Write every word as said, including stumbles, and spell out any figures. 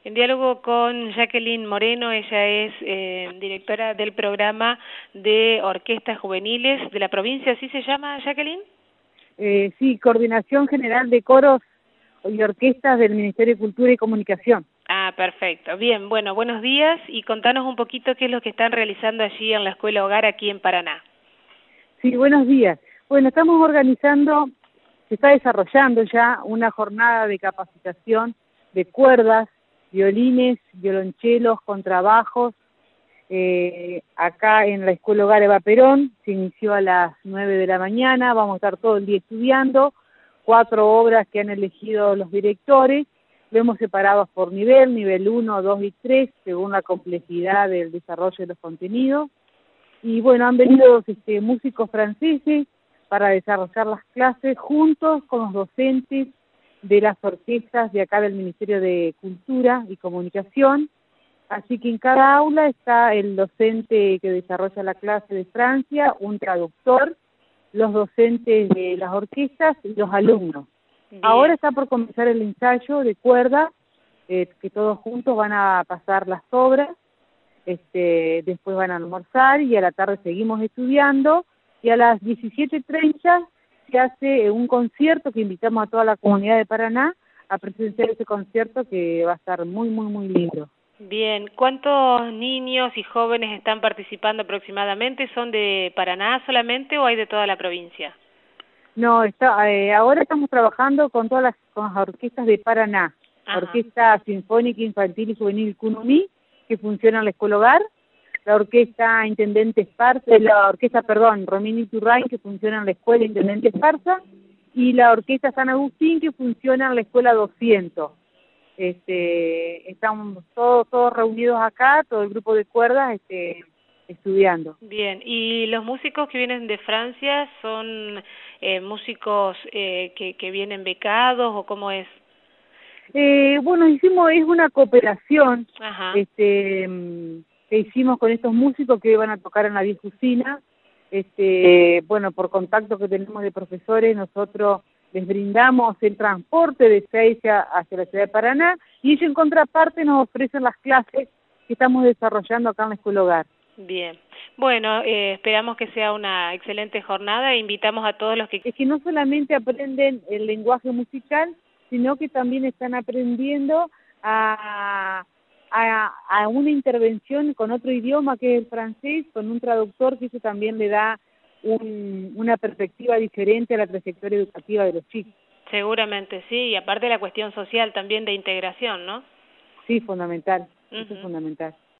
En diálogo con Jacqueline Moreno, ella es eh, directora del programa de orquestas juveniles de la provincia, ¿así se llama, Jacqueline? Eh, sí, Coordinación General de Coros y Orquestas del Ministerio de Cultura y Comunicación. Ah, perfecto. Bien, bueno, buenos días y contanos un poquito qué es lo que están realizando allí en la Escuela Hogar aquí en Paraná. Sí, buenos días. Bueno, estamos organizando, se está desarrollando ya una jornada de capacitación de cuerdas, violines, violonchelos, contrabajos, eh, acá en la Escuela Hogar Eva Perón. Se inició a las nueve de la mañana, vamos a estar todo el día estudiando, cuatro obras que han elegido los directores, lo hemos separado por nivel, nivel uno, dos y tres, según la complejidad del desarrollo de los contenidos. Y bueno, han venido este, músicos franceses para desarrollar las clases juntos con los docentes de las orquestas de acá del Ministerio de Cultura y Comunicación. Así que en cada aula está el docente que desarrolla la clase de Francia, un traductor, los docentes de las orquestas y los alumnos. Bien. Ahora está por comenzar el ensayo de cuerdas, eh, que todos juntos van a pasar las obras. Este, después van a almorzar y a la tarde seguimos estudiando y a las diecisiete treinta se hace un concierto que invitamos a toda la comunidad de Paraná a presenciar ese concierto que va a estar muy, muy, muy lindo. Bien, ¿cuántos niños y jóvenes están participando aproximadamente? ¿Son de Paraná solamente o hay de toda la provincia? No, está, eh, ahora estamos trabajando con todas las, con las orquestas de Paraná, Ajá. Orquesta Sinfónica Infantil y Juvenil Cunumí, que funciona en la Escuela Hogar, la Orquesta Intendente Esparza, la Orquesta, perdón, Romina Iturray, que funciona en la Escuela Intendente Esparza, y la Orquesta San Agustín, que funciona en la Escuela doscientos. Este, estamos todos, todos reunidos acá, todo el grupo de cuerdas, este, estudiando. Bien, ¿y los músicos que vienen de Francia son eh, músicos eh, que, que vienen becados o cómo es? Eh, bueno, hicimos, es una cooperación. Ajá. este que hicimos con estos músicos que iban a tocar en la vieja usina. Este, bueno, por contacto que tenemos de profesores, nosotros les brindamos el transporte de Ezeiza hacia la ciudad de Paraná y ellos en contraparte nos ofrecen las clases que estamos desarrollando acá en la Escuela Hogar. Bien, bueno, eh, esperamos que sea una excelente jornada e invitamos a todos los que... Es que no solamente aprenden el lenguaje musical, sino que también están aprendiendo a, a, a una intervención con otro idioma que es el francés, con un traductor que eso también le da un, una perspectiva diferente a la trayectoria educativa de los chicos. Seguramente sí, y aparte la cuestión social también de integración, ¿no? Sí, fundamental, Uh-huh. eso es fundamental.